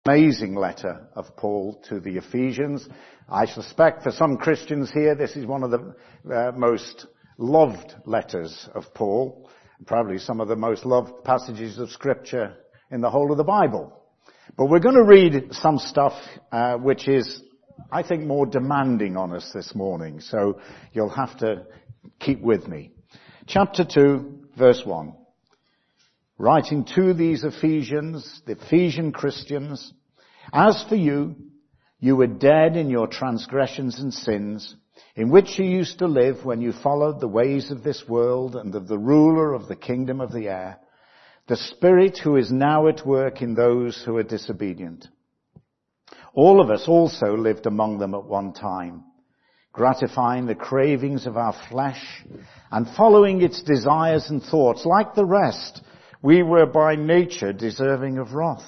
Amazing letter of Paul to the Ephesians. I suspect for some Christians here, this is one of the most loved letters of Paul, probably some of the most loved passages of Scripture in the whole of the Bible. But we're going to read some stuff which is, I think, more demanding on us this morning, so you'll have to keep with me. Chapter 2, verse 1. Writing to these Ephesians, the Ephesian Christians, as for you, you were dead in your transgressions and sins, in which you used to live when you followed the ways of this world and of the ruler of the kingdom of the air, the Spirit who is now at work in those who are disobedient. All of us also lived among them at one time, gratifying the cravings of our flesh and following its desires and thoughts. Like the rest, we were by nature deserving of wrath.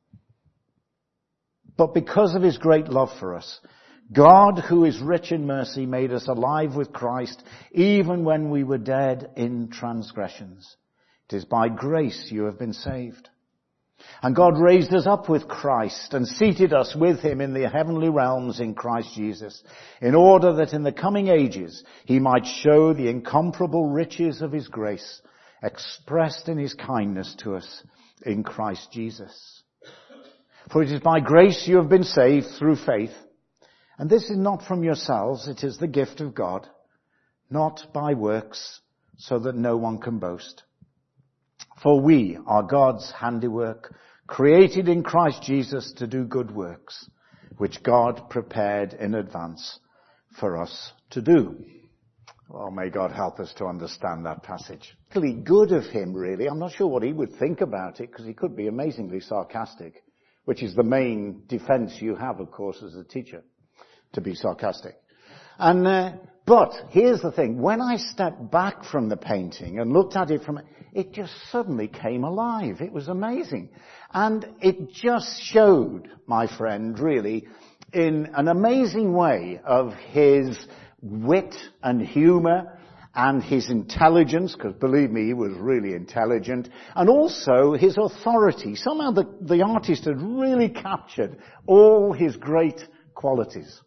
But because of his great love for us, God, who is rich in mercy, made us alive with Christ, even when we were dead in transgressions. It is by grace you have been saved. And God raised us up with Christ and seated us with him in the heavenly realms in Christ Jesus, in order that in the coming ages he might show the incomparable riches of his grace, expressed in his kindness to us in Christ Jesus. For it is by grace you have been saved through faith, and this is not from yourselves, it is the gift of God, not by works, so that no one can boast. For we are God's handiwork, created in Christ Jesus to do good works, which God prepared in advance for us to do. Well, may God help us to understand that passage. Really good of him, really. I'm not sure what he would think about it, because he could be amazingly sarcastic, which is the main defense you have, of course, as a teacher, to be sarcastic. But here's the thing. When I stepped back from the painting and looked at it it just suddenly came alive. It was amazing. And it just showed, my friend, really, in an amazing way of his wit and humor and his intelligence, because believe me, he was really intelligent, and also his authority. Somehow the artist had really captured all his great qualities.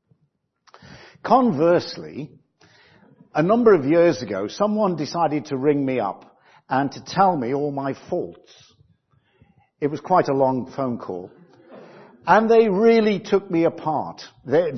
Conversely, a number of years ago, someone decided to ring me up and to tell me all my faults. It was quite a long phone call. And they really took me apart. They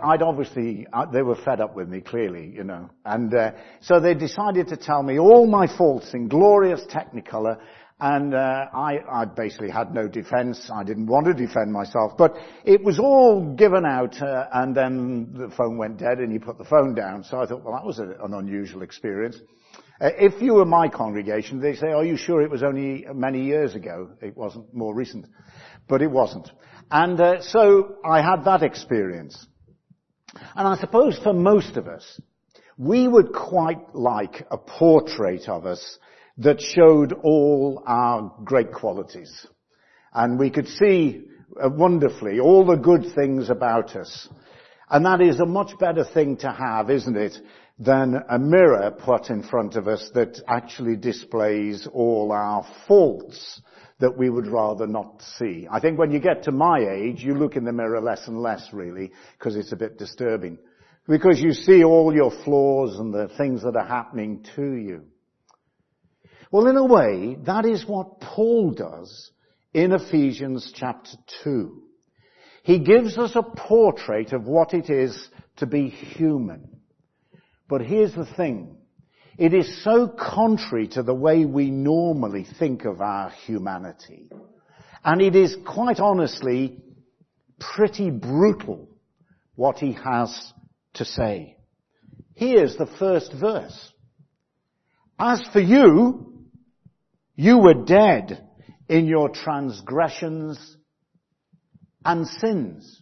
were fed up with me, clearly, you know. And so they decided to tell me all my faults in glorious technicolor. And I basically had no defense. I didn't want to defend myself. But it was all given out, and then the phone went dead and you put the phone down. So I thought, well, that was an unusual experience. If you were my congregation, they say, are you sure it was only many years ago? It wasn't more recent. But it wasn't. And so I had that experience. And I suppose for most of us, we would quite like a portrait of us that showed all our great qualities. And we could see wonderfully all the good things about us. And that is a much better thing to have, isn't it, than a mirror put in front of us that actually displays all our faults that we would rather not see. I think when you get to my age, you look in the mirror less and less, really, because it's a bit disturbing. Because you see all your flaws and the things that are happening to you. Well, in a way, that is what Paul does in Ephesians chapter 2. He gives us a portrait of what it is to be human. But here's the thing. It is so contrary to the way we normally think of our humanity. And it is quite honestly pretty brutal what he has to say. Here's the first verse. As for you, you were dead in your transgressions and sins.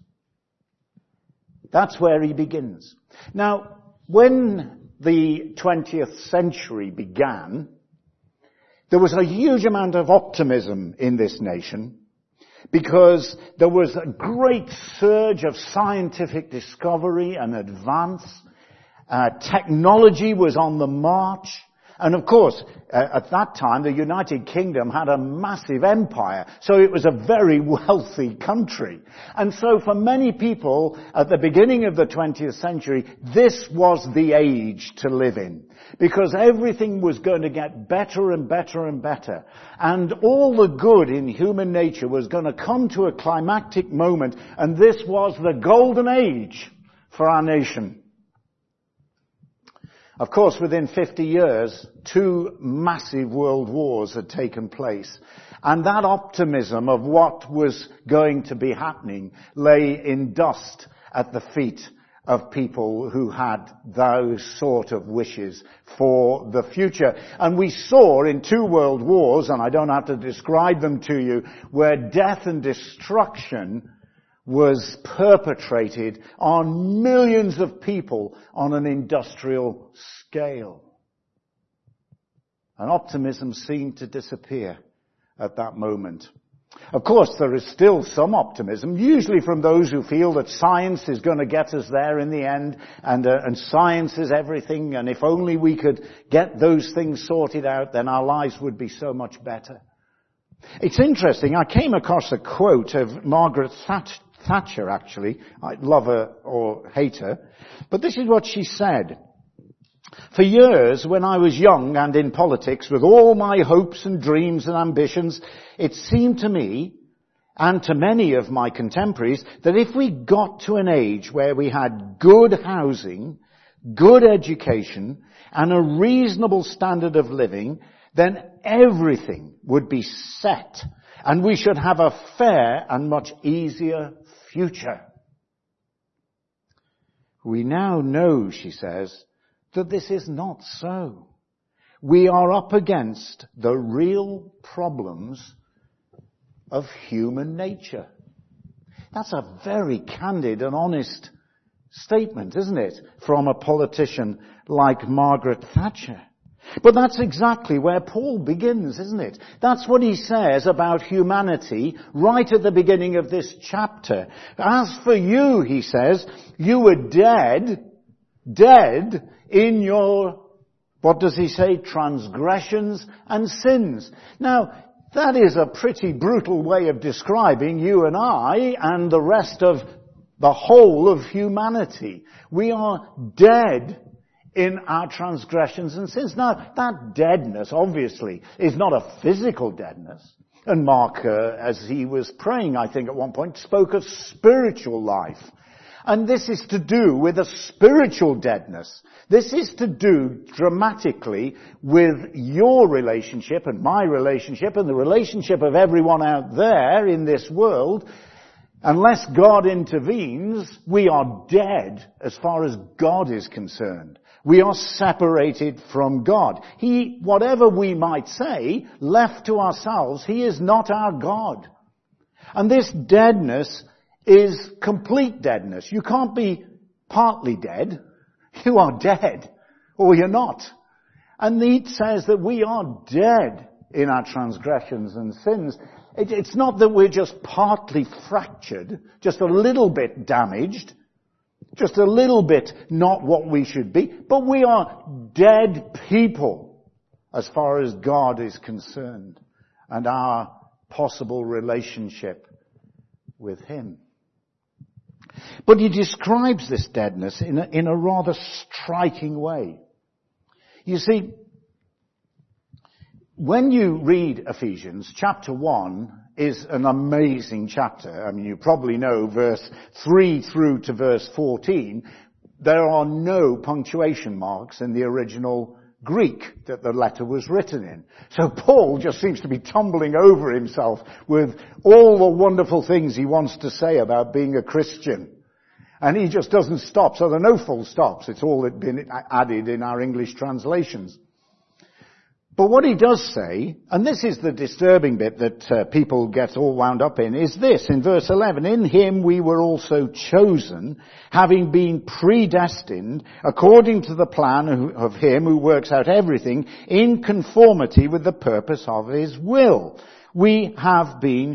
That's where he begins. Now, when the 20th century began, there was a huge amount of optimism in this nation because there was a great surge of scientific discovery and advance. Technology was on the march. And of course, at that time, the United Kingdom had a massive empire, so it was a very wealthy country. And so for many people at the beginning of the 20th century, this was the age to live in. Because everything was going to get better and better and better. And all the good in human nature was going to come to a climactic moment, and this was the golden age for our nation. Of course, within 50 years, 2 massive world wars had taken place. And that optimism of what was going to be happening lay in dust at the feet of people who had those sort of wishes for the future. And we saw in 2 world wars, and I don't have to describe them to you, where death and destruction was perpetrated on millions of people on an industrial scale. And optimism seemed to disappear at that moment. Of course, there is still some optimism, usually from those who feel that science is going to get us there in the end, and science is everything, and if only we could get those things sorted out, then our lives would be so much better. It's interesting, I came across a quote of Margaret Thatcher, actually. I love her or hate her. But this is what she said. For years, when I was young and in politics, with all my hopes and dreams and ambitions, it seemed to me, and to many of my contemporaries, that if we got to an age where we had good housing, good education, and a reasonable standard of living, then everything would be set, and we should have a fair and much easier future. We now know, she says, that this is not so. We are up against the real problems of human nature. That's a very candid and honest statement, isn't it, from a politician like Margaret Thatcher? But that's exactly where Paul begins, isn't it? That's what he says about humanity right at the beginning of this chapter. As for you, he says, you were dead in your, what does he say, transgressions and sins. Now, that is a pretty brutal way of describing you and I and the rest of the whole of humanity. We are dead in our transgressions and sins. Now, that deadness, obviously, is not a physical deadness. And Mark, as he was praying, I think at one point, spoke of spiritual life. And this is to do with a spiritual deadness. This is to do dramatically with your relationship and my relationship and the relationship of everyone out there in this world. Unless God intervenes, we are dead as far as God is concerned. We are separated from God. Whatever we might say, left to ourselves, He is not our God. And this deadness is complete deadness. You can't be partly dead. You are dead, or you're not. And it says that we are dead in our transgressions and sins. It's not that we're just partly fractured, just a little bit damaged, just a little bit not what we should be, but we are dead people as far as God is concerned and our possible relationship with Him. But he describes this deadness in a rather striking way. You see, when you read Ephesians, chapter 1 is an amazing chapter. I mean, you probably know verse 3 through to verse 14. There are no punctuation marks in the original Greek that the letter was written in. So Paul just seems to be tumbling over himself with all the wonderful things he wants to say about being a Christian. And he just doesn't stop. So there are no full stops. It's all been added in our English translations. But what he does say, and this is the disturbing bit that people get all wound up in, is this, in verse 11, in Him we were also chosen, having been predestined, according to the plan of Him who works out everything, in conformity with the purpose of His will. We have been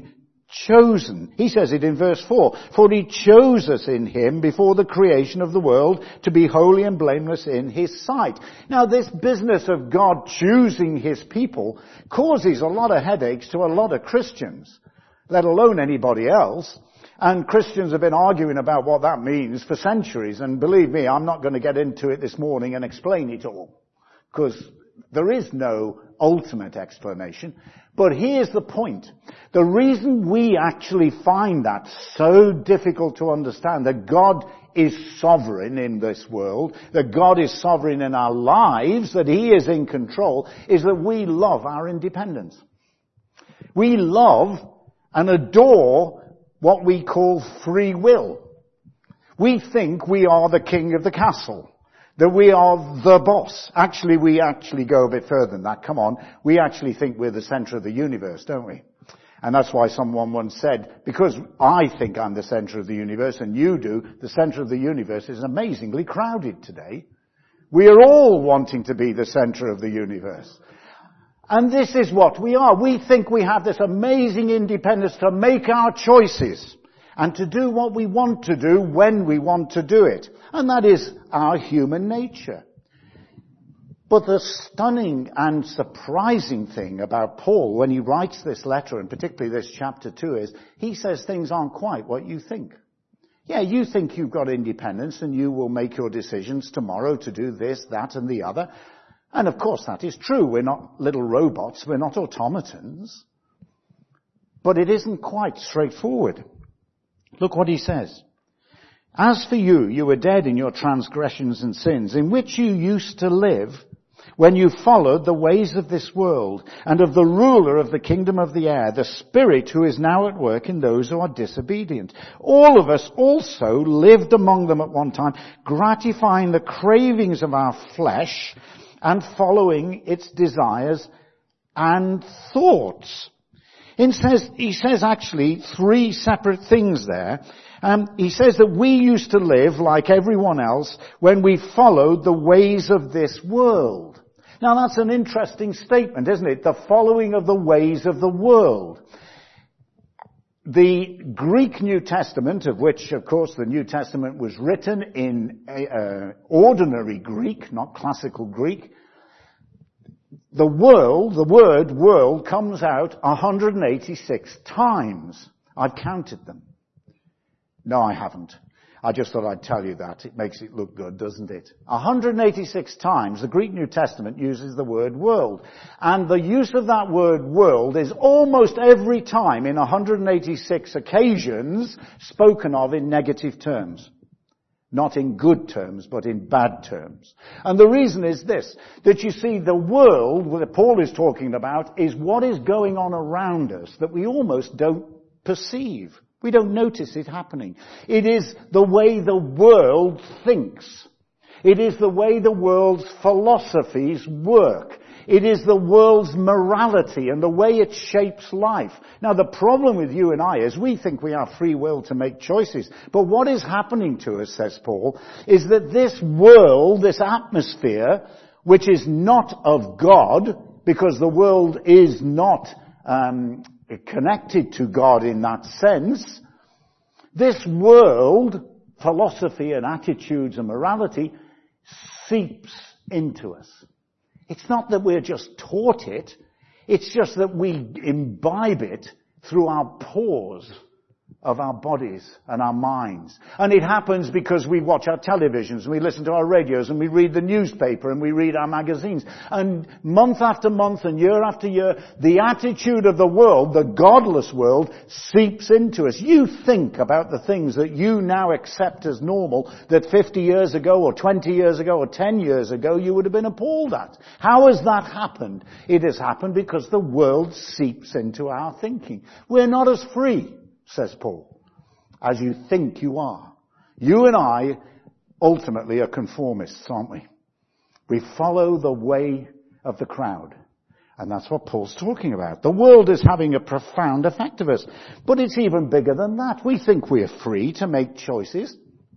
chosen. He says it in verse 4. For he chose us in him before the creation of the world to be holy and blameless in his sight. Now this business of God choosing his people causes a lot of headaches to a lot of Christians, let alone anybody else. And Christians have been arguing about what that means for centuries. And believe me, I'm not going to get into it this morning and explain it all, because there is no ultimate explanation. But here's the point. The reason we actually find that so difficult to understand, that God is sovereign in this world, that God is sovereign in our lives, that he is in control, is that we love our independence. We love and adore what we call free will. We think we are the king of the castle, that we are the boss. Actually, we go a bit further than that. Come on. We actually think we're the center of the universe, don't we? And that's why someone once said, because I think I'm the center of the universe and you do, the center of the universe is amazingly crowded today. We are all wanting to be the center of the universe. And this is what we are. We think we have this amazing independence to make our choices and to do what we want to do when we want to do it. And that is our human nature. But the stunning and surprising thing about Paul when he writes this letter, and particularly this chapter 2, is he says things aren't quite what you think. Yeah, you think you've got independence and you will make your decisions tomorrow to do this, that and the other. And of course that is true. We're not little robots. We're not automatons. But it isn't quite straightforward. Look what he says. As for you, you were dead in your transgressions and sins, in which you used to live when you followed the ways of this world and of the ruler of the kingdom of the air, the spirit who is now at work in those who are disobedient. All of us also lived among them at one time, gratifying the cravings of our flesh and following its desires and thoughts. He says actually three separate things there. He says that we used to live like everyone else when we followed the ways of this world. Now that's an interesting statement, isn't it? The following of the ways of the world. The Greek New Testament, of which, of course, the New Testament was written in ordinary Greek, not classical Greek. The word world comes out 186 times. I've counted them. No, I haven't. I just thought I'd tell you that. It makes it look good, doesn't it? 186 times the Greek New Testament uses the word world. And the use of that word world is almost every time in 186 occasions spoken of in negative terms. Not in good terms, but in bad terms. And the reason is this, that you see the world that Paul is talking about is what is going on around us that we almost don't perceive. We don't notice it happening. It is the way the world thinks. It is the way the world's philosophies work. It is the world's morality and the way it shapes life. Now the problem with you and I is we think we have free will to make choices. But what is happening to us, says Paul, is that this world, this atmosphere, which is not of God, because the world is not connected to God in that sense, this world, philosophy and attitudes and morality, seeps into us. It's not that we're just taught it, it's just that we imbibe it through our pores of our bodies and our minds. And it happens because we watch our televisions, and we listen to our radios, and we read the newspaper, and we read our magazines. And month after month and year after year, the attitude of the world, the godless world, seeps into us. You think about the things that you now accept as normal that 50 years ago or 20 years ago or 10 years ago you would have been appalled at. How has that happened? It has happened because the world seeps into our thinking. We're not as free, says Paul, as you think you are. You and I ultimately are conformists, aren't we? We follow the way of the crowd. And that's what Paul's talking about. The world is having a profound effect of us. But it's even bigger than that. We think we're free to make choices.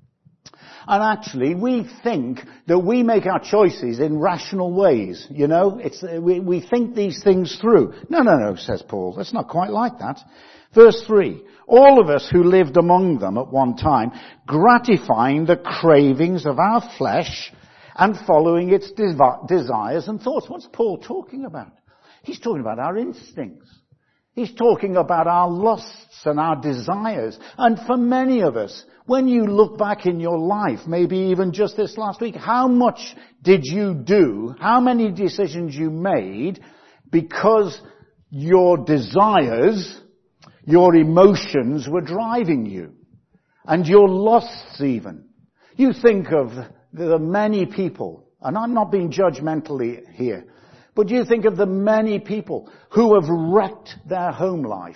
And actually, we think that we make our choices in rational ways. You know, we think these things through. No, says Paul. It's not quite like that. Verse 3, all of us who lived among them at one time, gratifying the cravings of our flesh and following its desires and thoughts. What's Paul talking about? He's talking about our instincts. He's talking about our lusts and our desires. And for many of us, when you look back in your life, maybe even just this last week, how much did you do, how many decisions you made because your desires, your emotions were driving you, and your lusts even. You think of the many people, and I'm not being judgmental here, but you think of the many people who have wrecked their home life,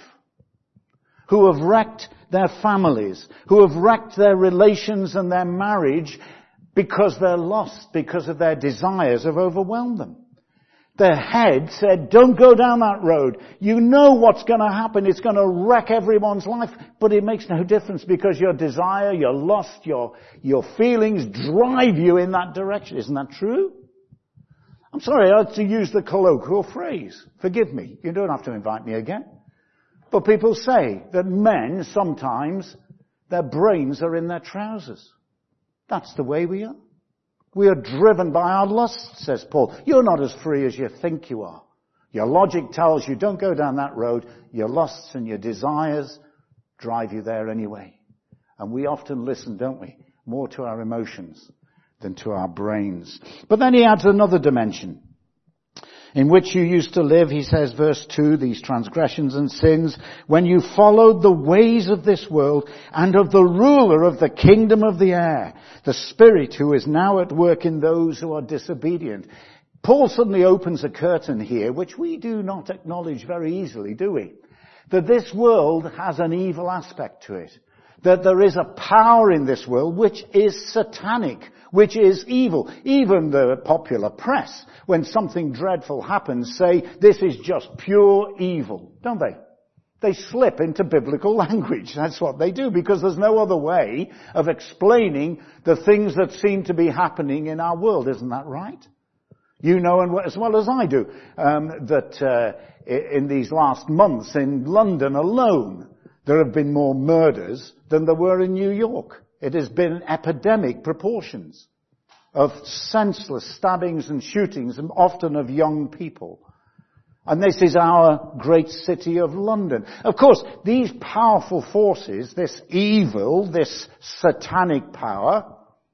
who have wrecked their families, who have wrecked their relations and their marriage because they're lost, because of their desires have overwhelmed them. Their head said, don't go down that road. You know what's going to happen. It's going to wreck everyone's life. But it makes no difference because your desire, your lust, your feelings drive you in that direction. Isn't that true? I'm sorry, I had to use the colloquial phrase. Forgive me. You don't have to invite me again. But people say that men, sometimes, their brains are in their trousers. That's the way we are. We are driven by our lusts, says Paul. You're not as free as you think you are. Your logic tells you don't go down that road. Your lusts and your desires drive you there anyway. And we often listen, don't we, more to our emotions than to our brains. But then he adds another dimension. In which you used to live, he says, verse 2, these transgressions and sins, when you followed the ways of this world and of the ruler of the kingdom of the air, the Spirit who is now at work in those who are disobedient. Paul suddenly opens a curtain here, which we do not acknowledge very easily, do we? That this world has an evil aspect to it. That there is a power in this world which is satanic, which is evil. Even the popular press, when something dreadful happens, say, this is just pure evil, don't they? They slip into biblical language. That's what they do, because there's no other way of explaining the things that seem to be happening in our world. Isn't that right? You know as well as I do that in these last months in London alone, there have been more murders than there were in New York. It has been epidemic proportions of senseless stabbings and shootings, and often of young people. And this is our great city of London. Of course, these powerful forces, this evil, this satanic power,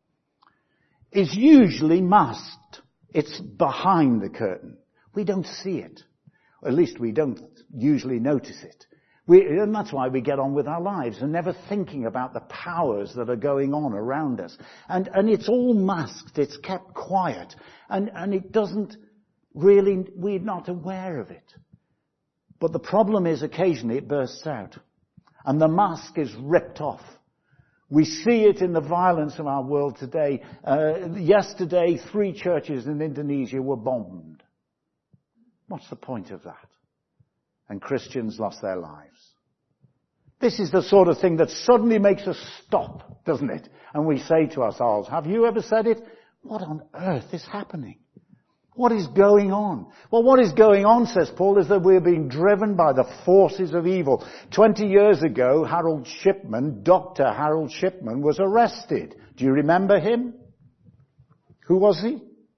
is usually masked. It's behind the curtain. We don't see it. Or at least we don't usually notice it. And that's why we get on with our lives and never thinking about the powers that are going on around us. And it's all masked. It's kept quiet. And it doesn't really, we're not aware of it. But the problem is occasionally it bursts out. And the mask is ripped off. We see it in the violence of our world today. Yesterday, 3 churches in Indonesia were bombed. What's the point of that? And Christians lost their lives. This is the sort of thing that suddenly makes us stop, doesn't it? And we say to ourselves, have you ever said it? What on earth is happening? What is going on? Well, what is going on, says Paul, is that we're being driven by the forces of evil. 20 years ago, Harold Shipman, Dr. Harold Shipman, was arrested. Do you remember him? Who was he?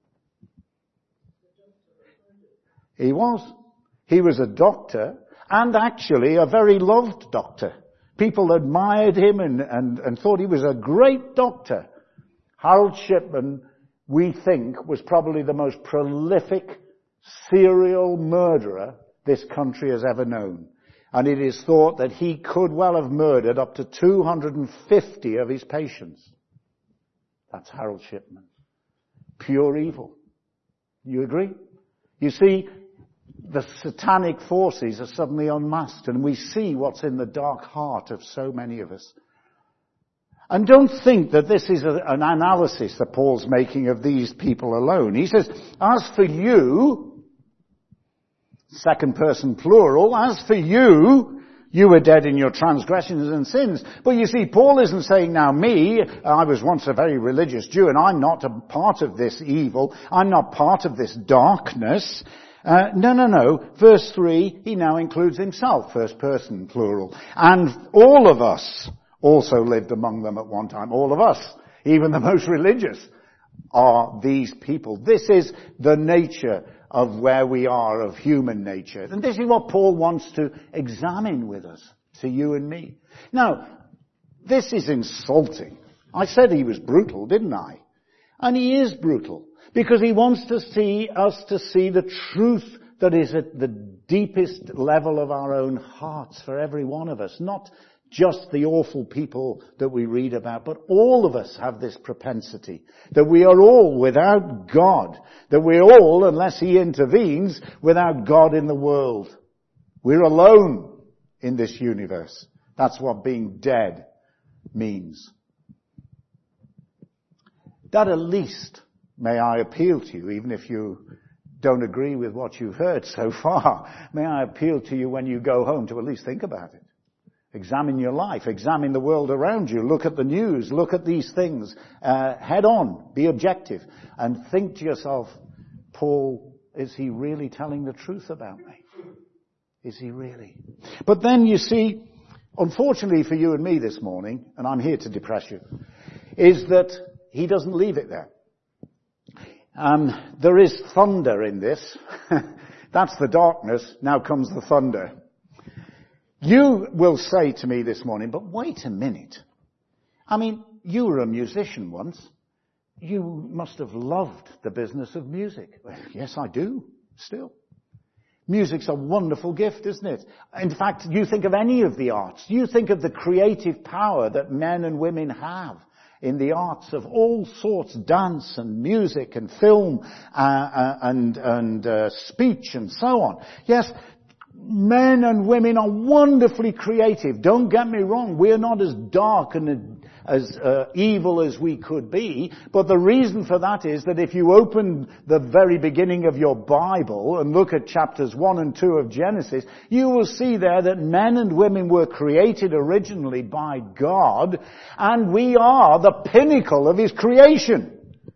He was. He was a doctor, and actually a very loved doctor. People admired him and thought he was a great doctor. Harold Shipman, we think, was probably the most prolific serial murderer this country has ever known. And it is thought that he could well have murdered up to 250 of his patients. That's Harold Shipman. Pure evil. You agree? You see, the satanic forces are suddenly unmasked, and we see what's in the dark heart of so many of us. And don't think that this is an analysis that Paul's making of these people alone. He says, as for you, second person plural, as for you, you were dead in your transgressions and sins. But you see, Paul isn't saying, now me, I was once a very religious Jew, and I'm not a part of this evil. I'm not part of this darkness. No. Verse 3, he now includes himself, first person, plural. And all of us also lived among them at one time. All of us, even the most religious, are these people. This is the nature of where we are, of human nature. And this is what Paul wants to examine with us, to you and me. Now, this is insulting. I said he was brutal, didn't I? And he is brutal, because he wants to see us to see the truth that is at the deepest level of our own hearts for every one of us. Not just the awful people that we read about, but all of us have this propensity, that we are all without God, that we're all, unless he intervenes, without God in the world. We're alone in this universe. That's what being dead means. That at least, may I appeal to you, even if you don't agree with what you've heard so far, may I appeal to you when you go home to at least think about it. Examine your life, examine the world around you, look at the news, look at these things, head on, be objective, and think to yourself, Paul, is he really telling the truth about me? Is he really? But then you see, unfortunately for you and me this morning, and I'm here to depress you, is that he doesn't leave it there. There is thunder in this. That's the darkness. Now comes the thunder. You will say to me this morning, but wait a minute. I mean, you were a musician once. You must have loved the business of music. Yes, I do, still. Music's a wonderful gift, isn't it? In fact, you think of any of the arts. You think of the creative power that men and women have in the arts of all sorts, dance and music and film and speech and so on. Yes, men and women are wonderfully creative. Don't get me wrong. We're not as dark and as evil as we could be. But the reason for that is that if you open the very beginning of your Bible and look at chapters 1 and 2 of Genesis, you will see there that men and women were created originally by God, and we are the pinnacle of his creation.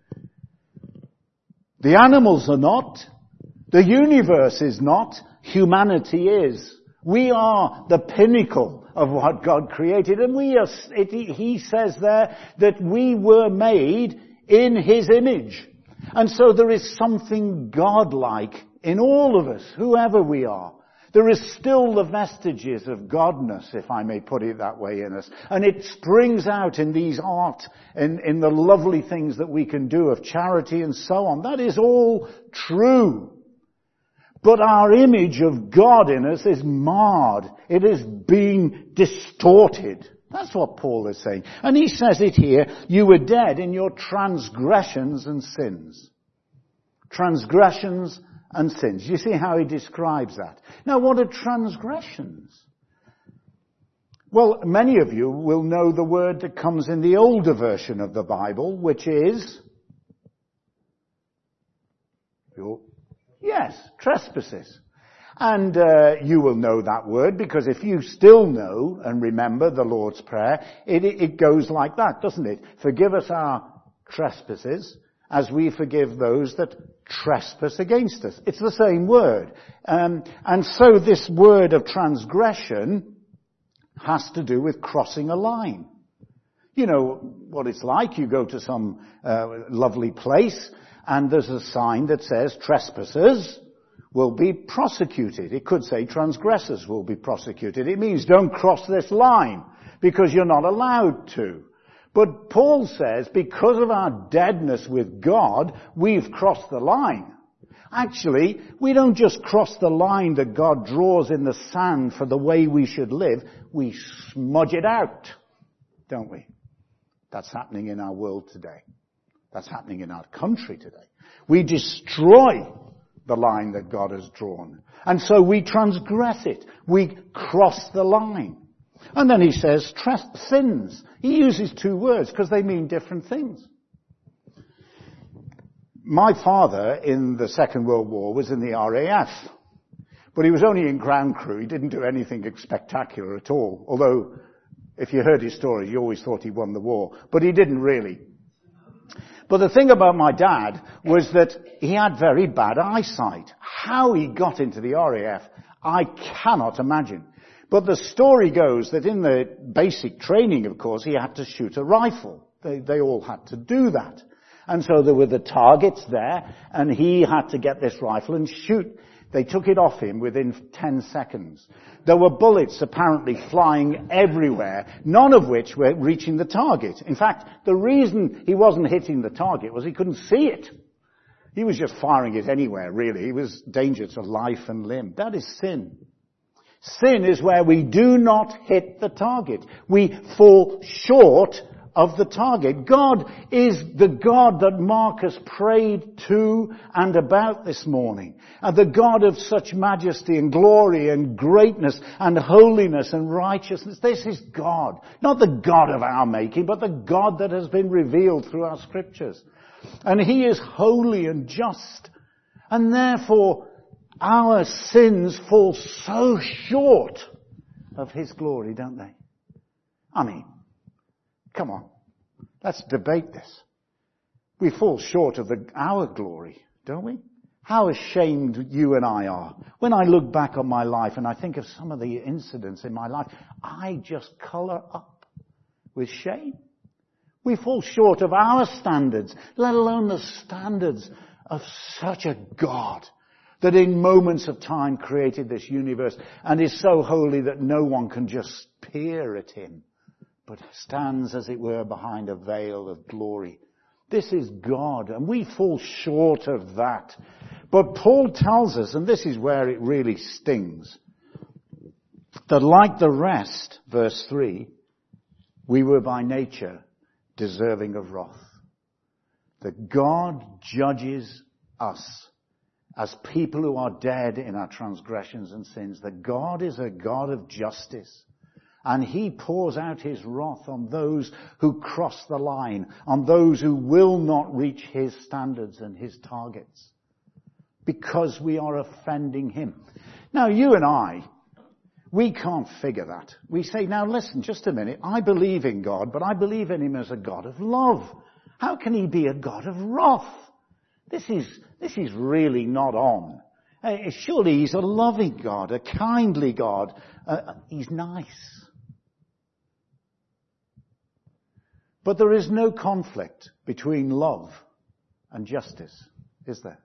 The animals are not. The universe is not. Humanity is. We are the pinnacle of what God created, and he says there that we were made in his image. And so there is something godlike in all of us, whoever we are. There is still the vestiges of godness, if I may put it that way, in us. And it springs out in these art, in the lovely things that we can do of charity and so on. That is all true. But our image of God in us is marred. It is being distorted. That's what Paul is saying. And he says it here, you were dead in your transgressions and sins. Transgressions and sins. You see how he describes that. Now, what are transgressions? Well, many of you will know the word that comes in the older version of the Bible, which is... Yes, trespasses. And you will know that word, because if you still know and remember the Lord's Prayer, it goes like that, doesn't it? Forgive us our trespasses as we forgive those that trespass against us. It's the same word. And so this word of transgression has to do with crossing a line. You know what it's like. You go to some lovely place, and there's a sign that says trespassers will be prosecuted. It could say transgressors will be prosecuted. It means don't cross this line because you're not allowed to. But Paul says because of our deadness with God, we've crossed the line. Actually, we don't just cross the line that God draws in the sand for the way we should live. We smudge it out, don't we? That's happening in our world today. That's happening in our country today. We destroy the line that God has drawn. And so we transgress it. We cross the line. And then he says sins. He uses two words because they mean different things. My father in the Second World War was in the RAF. But he was only in ground crew. He didn't do anything spectacular at all. Although, if you heard his story, you always thought he won the war. But he didn't really. But the thing about my dad was that he had very bad eyesight. How he got into the RAF, I cannot imagine. But the story goes that in the basic training, of course, he had to shoot a rifle. They all had to do that. And so there were the targets there, and he had to get this rifle and shoot. They took it off him within 10 seconds. There were bullets apparently flying everywhere, none of which were reaching the target. In fact, the reason he wasn't hitting the target was he couldn't see it. He was just firing it anywhere, really. He was danger to life and limb. That is sin. Sin is where we do not hit the target. We fall short of the target. God is the God that Marcus prayed to and about this morning. And the God of such majesty and glory and greatness and holiness and righteousness. This is God. Not the God of our making, but the God that has been revealed through our scriptures. And He is holy and just. And therefore, our sins fall so short of His glory, don't they? I mean, come on. Let's debate this. We fall short of our glory, don't we? How ashamed you and I are. When I look back on my life and I think of some of the incidents in my life, I just colour up with shame. We fall short of our standards, let alone the standards of such a God that in moments of time created this universe and is so holy that no one can just peer at Him, but stands, as it were, behind a veil of glory. This is God, and we fall short of that. But Paul tells us, and this is where it really stings, that like the rest, verse 3, we were by nature deserving of wrath. That God judges us as people who are dead in our transgressions and sins. That God is a God of justice. And He pours out His wrath on those who cross the line, on those who will not reach His standards and His targets, because we are offending Him. Now, you and I, we can't figure that. We say, now listen, just a minute, I believe in God, but I believe in Him as a God of love. How can He be a God of wrath? This is really not on. Surely He's a loving God, a kindly God. He's nice. But there is no conflict between love and justice, is there?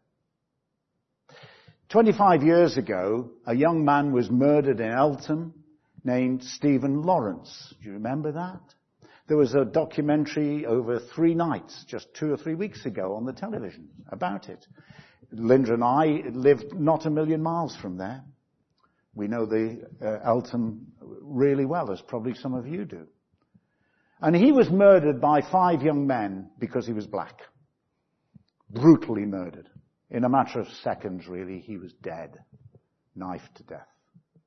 25 years ago, a young man was murdered in Eltham named Stephen Lawrence. Do you remember that? There was a documentary over 3 nights, just 2 or 3 weeks ago on the television about it. Linda and I lived not a million miles from there. We know the Eltham really well, as probably some of you do. And he was murdered by 5 young men because he was black. Brutally murdered. In a matter of seconds, really, he was dead. Knifed to death.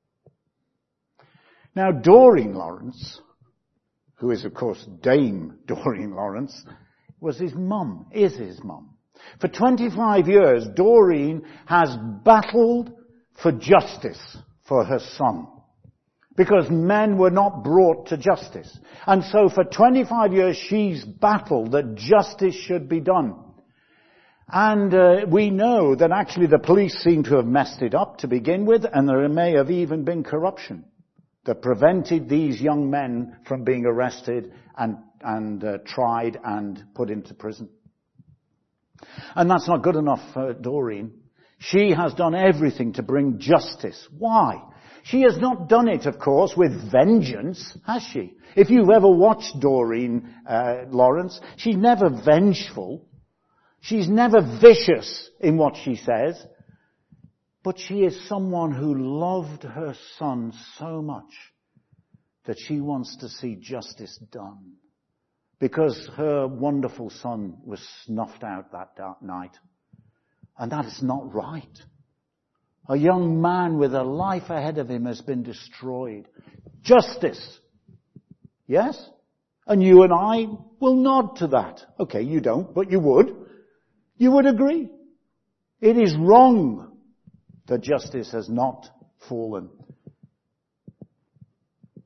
Now, Doreen Lawrence, who is, of course, Dame Doreen Lawrence, was his mum, is his mum. For 25 years, Doreen has battled for justice for her son. Because men were not brought to justice. And so for 25 years she's battled that justice should be done. And we know that actually the police seem to have messed it up to begin with, and there may have even been corruption that prevented these young men from being arrested and tried and put into prison. And that's not good enough for Doreen. She has done everything to bring justice. Why? She has not done it, of course, with vengeance, has she? If you've ever watched Doreen Lawrence, she's never vengeful. She's never vicious in what she says. But she is someone who loved her son so much that she wants to see justice done. Because her wonderful son was snuffed out that dark night. And that is not right. A young man with a life ahead of him has been destroyed. Justice. Yes? And you and I will nod to that. Okay, you don't, but you would. You would agree. It is wrong that justice has not fallen.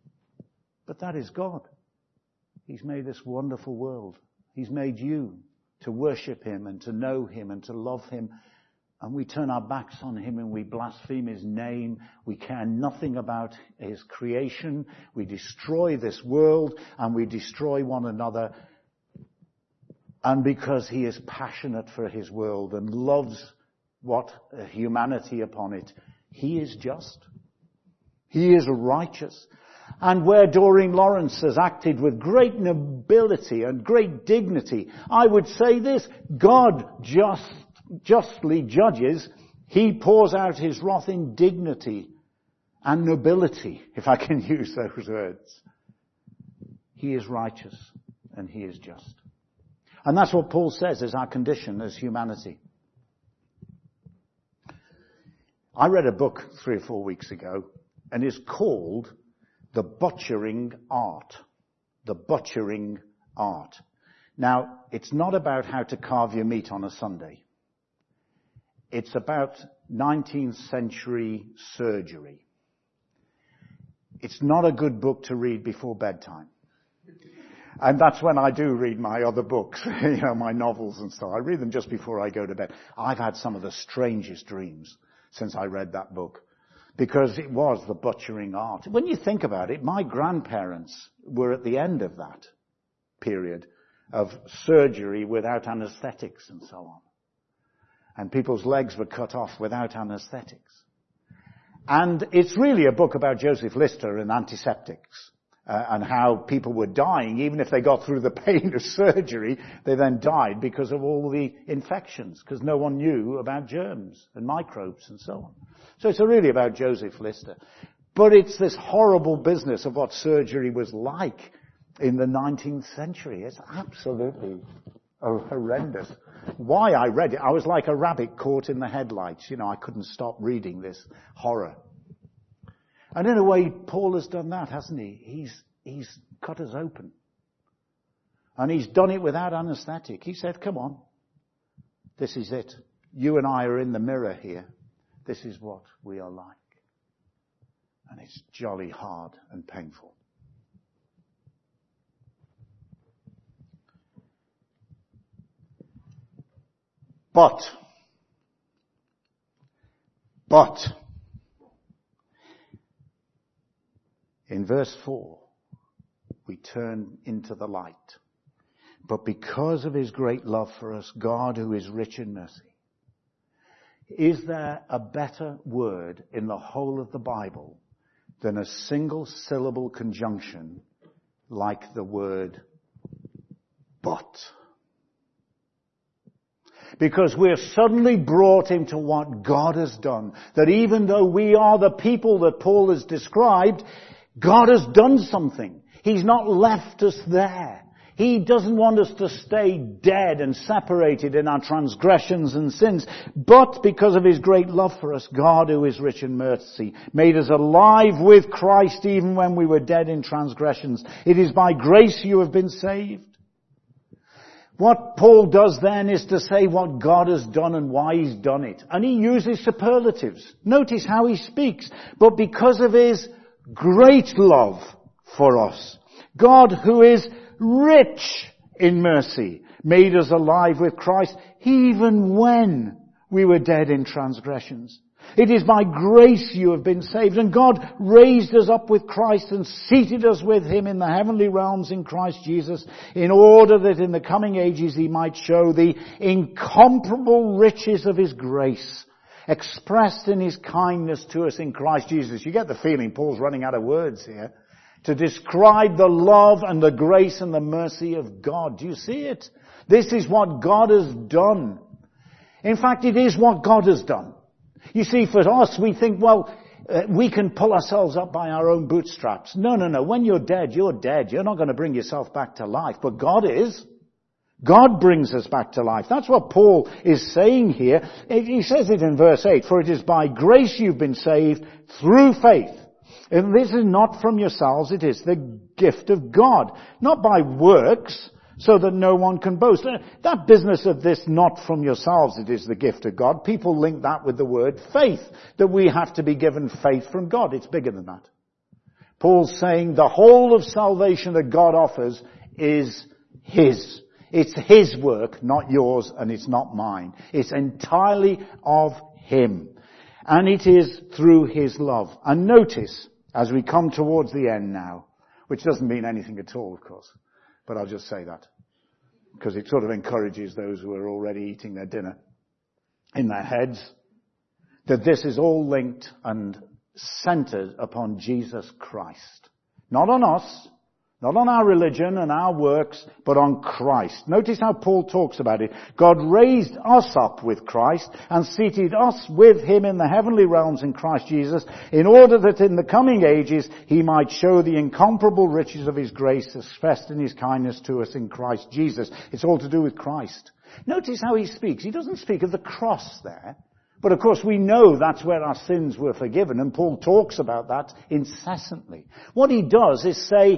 But that is God. He's made this wonderful world. He's made you. to worship him and to know him and to love him. And we turn our backs on him and we blaspheme his name. We care nothing about his creation. We destroy this world and we destroy one another. And because he is passionate for his world and loves what humanity upon it, he is just. He is righteous. And where Doreen Lawrence has acted with great nobility and great dignity, I would say this: God justly judges. He pours out his wrath in dignity and nobility, if I can use those words. He is righteous and he is just. And that's what Paul says is our condition as humanity. I read a book 3 or 4 weeks ago, and it's called The Butchering Art. The Butchering Art. Now, it's not about how to carve your meat on a Sunday. It's about 19th century surgery. It's not a good book to read before bedtime. And that's when I do read my other books, my novels and stuff. I read them just before I go to bed. I've had some of the strangest dreams since I read that book, because it was the butchering art. When you think about it, my grandparents were at the end of that period of surgery without anesthetics and so on. And people's legs were cut off without anesthetics. And it's really a book about Joseph Lister and antiseptics. And how people were dying, even if they got through the pain of surgery, they then died because of all the infections, because no one knew about germs and microbes and so on. So it's really about Joseph Lister. But it's this horrible business of what surgery was like in the 19th century. It's absolutely horrendous. Why I read it, I was like a rabbit caught in the headlights. I couldn't stop reading this horror. And in a way, Paul has done that, hasn't he? He's cut us open. And he's done it without anesthetic. He said, come on, this is it. You and I are in the mirror here. This is what we are like. And it's jolly hard and painful. But, in verse 4, we turn into the light. But because of his great love for us, God, who is rich in mercy. Is there a better word in the whole of the Bible than a single syllable conjunction like the word but? Because we're suddenly brought into what God has done. That even though we are the people that Paul has described, God has done something. He's not left us there. He doesn't want us to stay dead and separated in our transgressions and sins. But because of his great love for us, God, who is rich in mercy, made us alive with Christ even when we were dead in transgressions. It is by grace you have been saved. What Paul does then is to say what God has done and why he's done it. And he uses superlatives. Notice how he speaks. But because of his great love for us, God, who is rich in mercy, made us alive with Christ even when we were dead in transgressions. It is by grace you have been saved, and God raised us up with Christ and seated us with him in the heavenly realms in Christ Jesus, in order that in the coming ages he might show the incomparable riches of his grace, expressed in his kindness to us in Christ Jesus. You get the feeling Paul's running out of words here to describe the love and the grace and the mercy of God. Do you see it? This is what God has done. In fact, it is what God has done. You see, for us, we think, we can pull ourselves up by our own bootstraps. No. When you're dead, you're dead. You're not going to bring yourself back to life. But God is. God brings us back to life. That's what Paul is saying here. He says it in verse 8, for it is by grace you've been saved through faith. And this is not from yourselves, it is the gift of God. Not by works, so that no one can boast. That business of this not from yourselves, it is the gift of God. People link that with the word faith, that we have to be given faith from God. It's bigger than that. Paul's saying the whole of salvation that God offers is his. It's his work, not yours, and it's not mine. It's entirely of him. And it is through his love. And notice, as we come towards the end now, which doesn't mean anything at all, of course, but I'll just say that, because it sort of encourages those who are already eating their dinner in their heads, that this is all linked and centered upon Jesus Christ. Not on us, not on our religion and our works, but on Christ. Notice how Paul talks about it. God raised us up with Christ and seated us with him in the heavenly realms in Christ Jesus, in order that in the coming ages he might show the incomparable riches of his grace expressed in his kindness to us in Christ Jesus. It's all to do with Christ. Notice how he speaks. He doesn't speak of the cross there. But of course we know that's where our sins were forgiven, and Paul talks about that incessantly. What he does is say,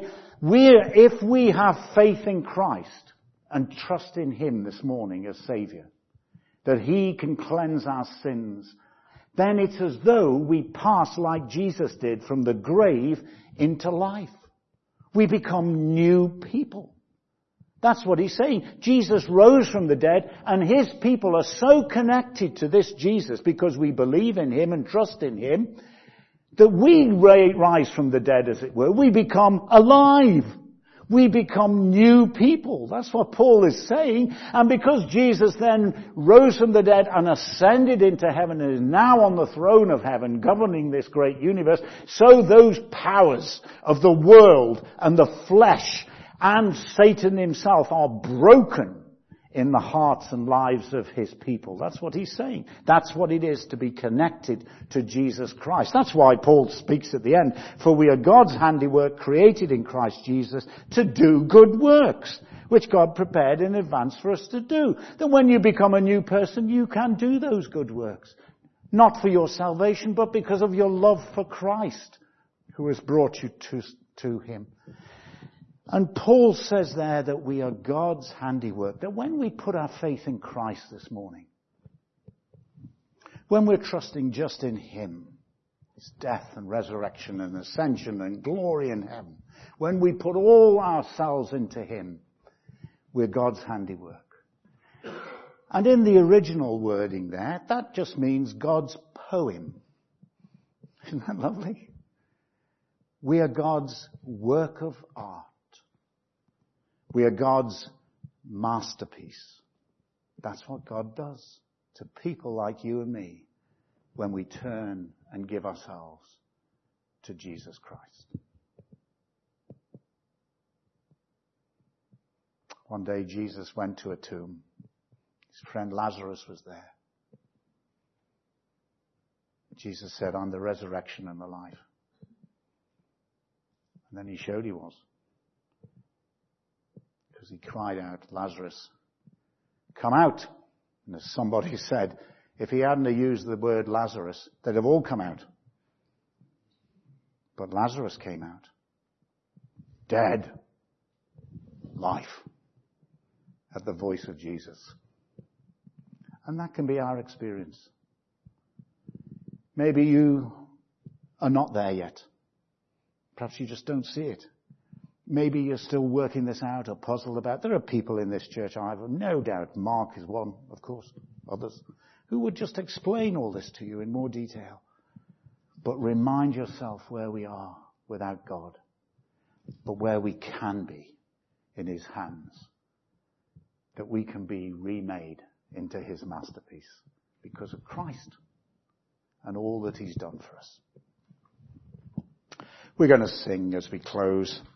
if we have faith in Christ and trust in him this morning as Saviour, that he can cleanse our sins, then it's as though we pass like Jesus did from the grave into life. We become new people. That's what he's saying. Jesus rose from the dead, and his people are so connected to this Jesus because we believe in him and trust in him, that we rise from the dead, as it were. We become alive. We become new people. That's what Paul is saying. And because Jesus then rose from the dead and ascended into heaven and is now on the throne of heaven governing this great universe, so those powers of the world and the flesh and Satan himself are broken in the hearts and lives of his people. That's what he's saying. That's what it is to be connected to Jesus Christ. That's why Paul speaks at the end, for we are God's handiwork created in Christ Jesus to do good works, which God prepared in advance for us to do. That when you become a new person, you can do those good works. Not for your salvation, but because of your love for Christ, who has brought you to him. And Paul says there that we are God's handiwork, that when we put our faith in Christ this morning, when we're trusting just in him, his death and resurrection and ascension and glory in heaven, when we put all ourselves into him, we're God's handiwork. And in the original wording there, that just means God's poem. Isn't that lovely? We are God's work of art. We are God's masterpiece. That's what God does to people like you and me when we turn and give ourselves to Jesus Christ. One day Jesus went to a tomb. His friend Lazarus was there. Jesus said, I'm the resurrection and the life. And then he showed he was. Because he cried out, Lazarus, come out. And as somebody said, if he hadn't used the word Lazarus, they'd have all come out. But Lazarus came out. Dead. Life. At the voice of Jesus. And that can be our experience. Maybe you are not there yet. Perhaps you just don't see it. Maybe you're still working this out or puzzled about. There are people in this church, I have no doubt, Mark is one, of course, others, who would just explain all this to you in more detail. But remind yourself where we are without God, but where we can be in his hands, that we can be remade into his masterpiece because of Christ and all that he's done for us. We're going to sing as we close.